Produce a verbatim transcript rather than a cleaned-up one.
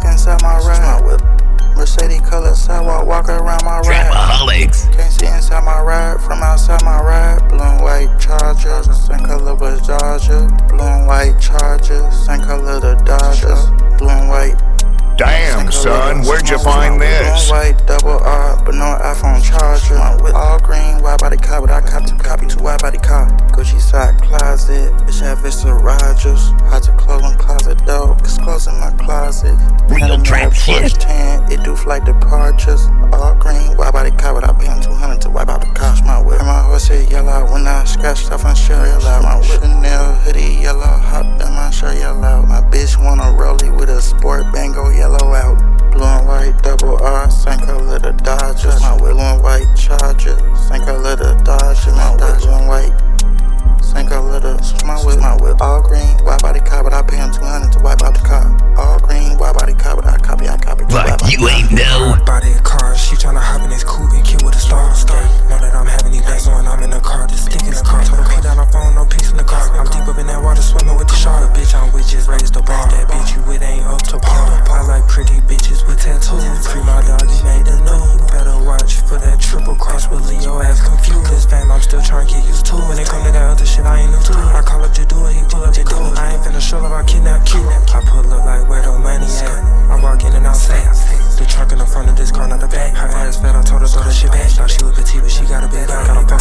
inside my ride. Whip. Mercedes colored sidewalk, walk around my ride. Trapaholics. Can't see inside my ride, from outside my ride. Blue and white Charger, same color but Dodger. Blue and white Charger, same color the Dodger. Blue and white. Damn, son, where'd you find this? Blue and white, double R, but no iPhone charger. With all green, wide body car, but I cop two copy, two wide body car. Gucci side closet, bitch have Vista Rogers. Hide to clothing closet though, it's close in my closet. Real trap shit. ten, it do flight departures. All green, wide body car, but I pay him two hundred to wipe out the cost. My whip, and my horse hit yellow when I scratched off on shirt yellow. My whip, Chanel hoodie yellow, hopped in my shirt yellow. My bitch wanna rollie with a sport bango yellow out. Blue and white double R, same color the Dodgers. My whip, blue and white Charger, same color the Dodgers. My whip, blue and white, same color the. My whip, my whip, all green, wide body car, but I pay him two hundred to wipe out the car. All green, wide body car, but I copy, I copy. But you ain't know. Body a car, she tryna hop in this coupe and kill with a star. Know that I'm having these bands on, I'm in the car, just stick in the car. Told her put down her phone, no peace in the car. I'm deep up in that water, swimming with the shark. The bitch I'm with just raised the bar. That bitch you with ain't up to par. I like pretty bitches with tattoos. Free my dog, he made a new. Better watch for that triple cross, will leave your ass confused. This fam I'm still trying to get used to. When it come to that other shit, I ain't new to. I call up to do it, he pull up to do it. I ain't finna show up, I kidnap you. I pull up like where the money at. I walk in and out fast. The trunk in the front of this car, not the back. Her ass fat, I told her throw that shit back. Thought she was petite, but she got a big back. Got a phone